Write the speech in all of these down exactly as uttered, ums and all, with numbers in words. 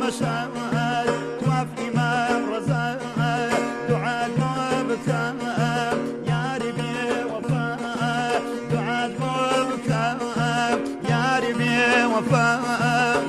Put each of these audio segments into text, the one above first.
مشهد توف إمام رزاق دعاء بكاء يا ربي وفاء دعاء بكاء يا ربي وفاء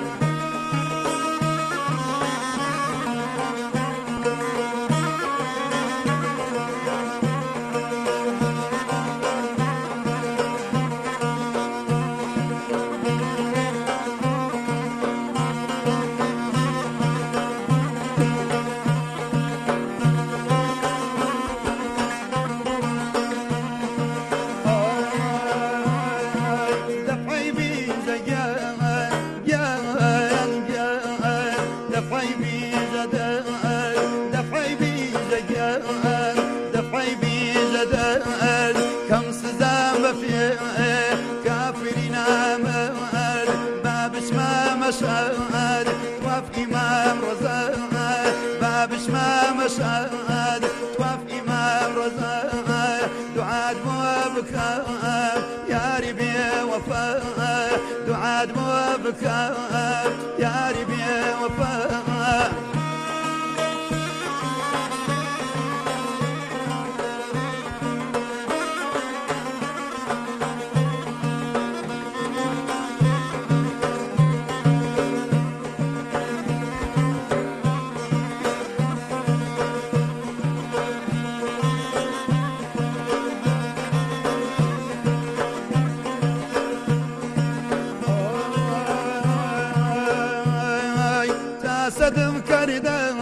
دفعي بيزداد كم سزام في كافرين امل باب اسمه مشهد توف امام رزاق باب اسمه مشهد توف امام رزاق دعاء وبكاء يا ربي وفاء دعاء وبكاء يا ربي وفاء صدم كردان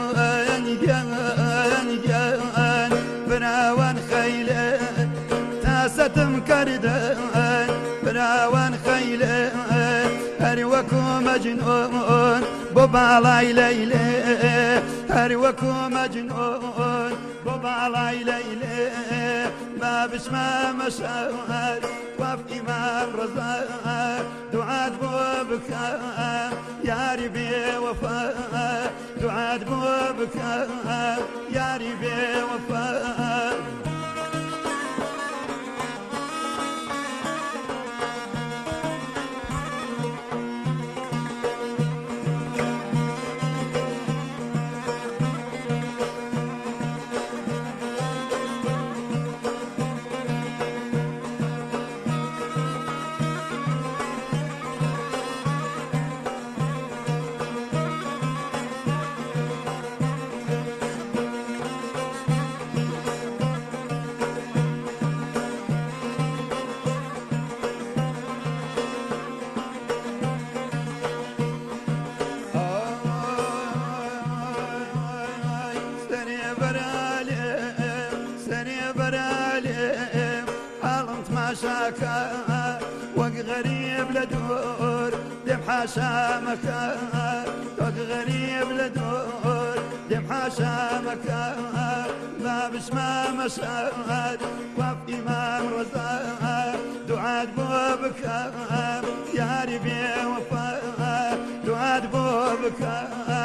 جان جان براوان خيله تاستم كردان براوان خيله هر وكو مجنون ببالاي ليله هر وكو مجنون ببالاي ليله باب اسمه مشهد وف امام رزاق دعاء وبكاء يا ربي وفاء دعاء وبكاء يا ربي وفاء شاكا وق غريب لدور دم حاشا مكان وق غريب لدور دم حاشا مكان باب اسمه مشهد وف امام رزاق دعاء بوبكاء يا ربي وفاء دعاء بوبكاء